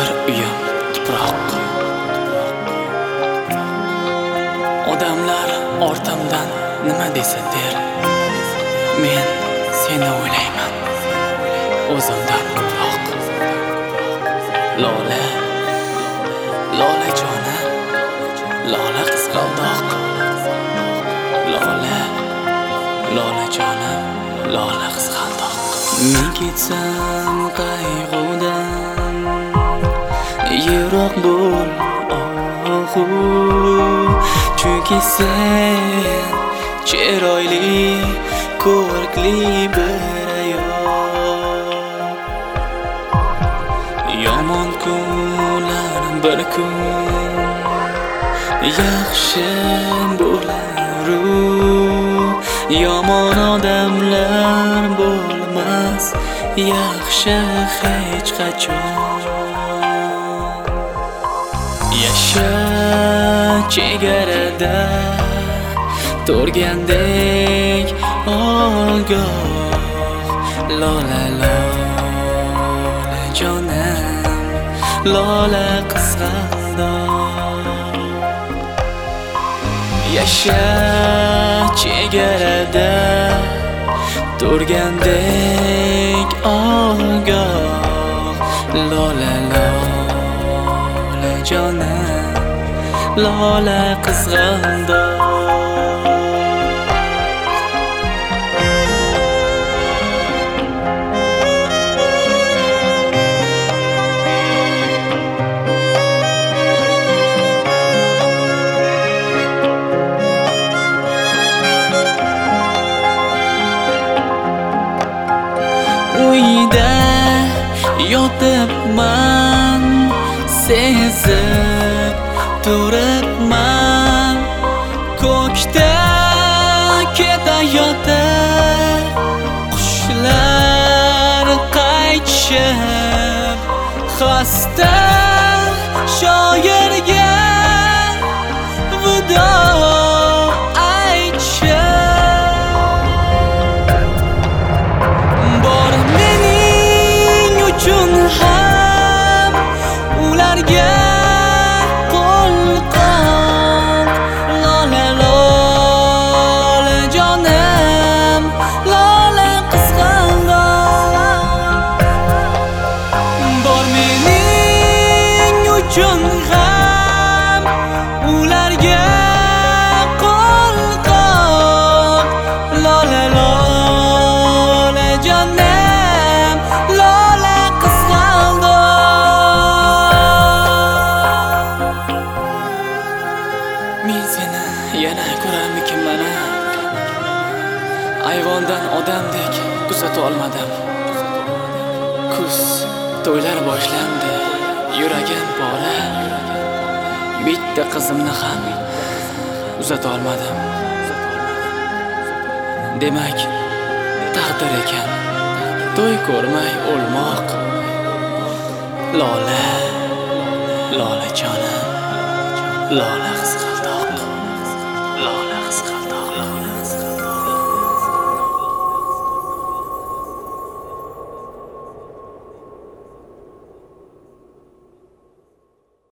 uyim tuproq. Odamlar ortimdan nima desa der, men seni o'ylayman o'zimdan ko'proq. Lola, lola jonim, lola qizg'aldoq. Lola, lola jonim, lola qizg'aldoq. Men ketsam qayg'udan yiroq bo'l, chunki sen chiroyli, ko'rkli bir ayol. Yomon kunlar bir kun yaxshi bo'lar, yomon odamlar bo'lmas yaxshi hech qachon. Yasha chegarada turgandek ogoh. Lola, lola jonim, lola qizg'aldoq. Yasha chegarada turgandek ogoh. Lola, lola jonim, lola qizg'aldoq. Uyda yotibman, sezib turibman, ko'kda ketayotib qushlar qaytishib, xasta shoirga vido ularga qo'lqop. Lola, lola jonim, lola qizg'aldoq. Bor mening uchun ham ularga qo'lqop. Lola, lola jonim, lola men seni yana ko'rarmikin mana? Ayvondan odamdek kuzata olmadim. Kuz to'ylar boshlandi, yuragim pora. Bitta qizimni ham uzata olmadim. Demak, taqdir ekan to'y ko'rmay o'lmoq. Lola, lola jonim, lola qizg'aldoq.